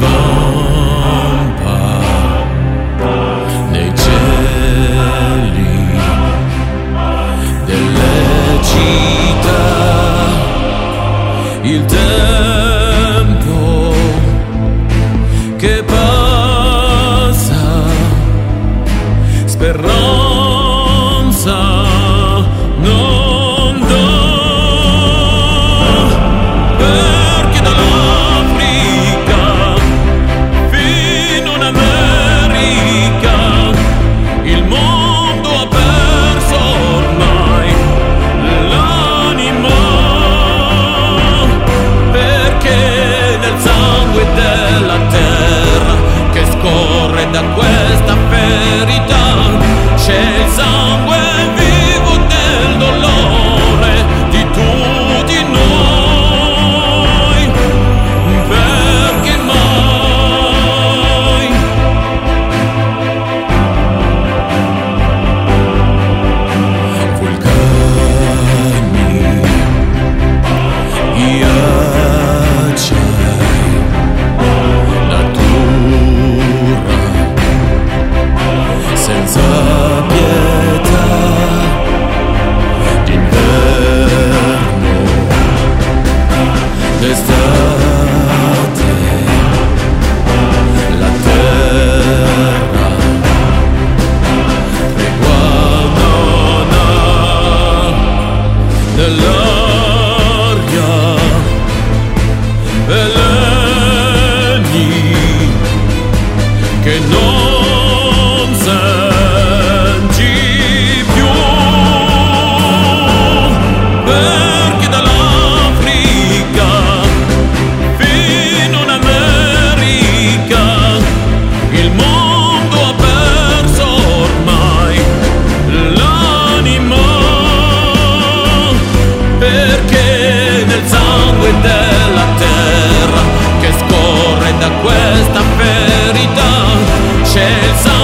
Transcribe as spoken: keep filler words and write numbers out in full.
campa nei cieli delle città, il tempo che passa, speranza non dà, perché dall'Africa fino in America il mondo ha perso ormai l'anima, perché nel sangue della terra che scorre da questa ferita c'è il sangue vivo del dolore di tutti noi, perché mai vulcani, ghiacciai, natura senza pietà, d'inverno, d'estate, la terra reguardona dell'aria, veleni che non senti più, perché dall'Africa fino in America il mondo ha perso ormai l'anima, perché nel sangue della terra che scorre da questa ferita c'è il sangue